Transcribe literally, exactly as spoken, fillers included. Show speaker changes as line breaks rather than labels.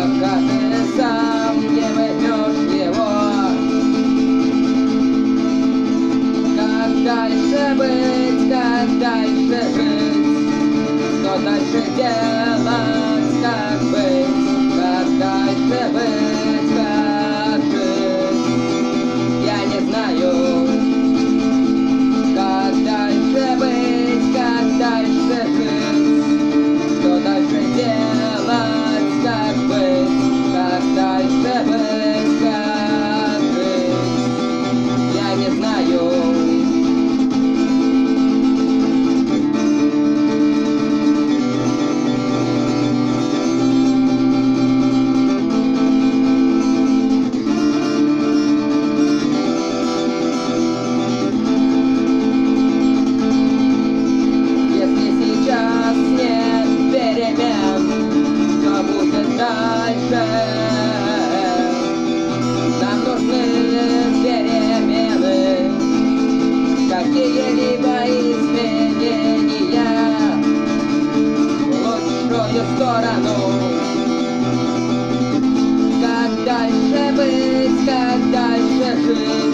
пока ты сам не возьмешь его. Как дальше быть, как дальше жить, что дальше делать, как быть, как дальше быть, как жить, я не знаю. Как дальше быть, как дальше жить, что дальше делать, как быть, как дальше быть, как жить, я не знаю. Нам нужны перемены, какие-либо изменения в лучшую сторону. Как дальше быть, как дальше жить,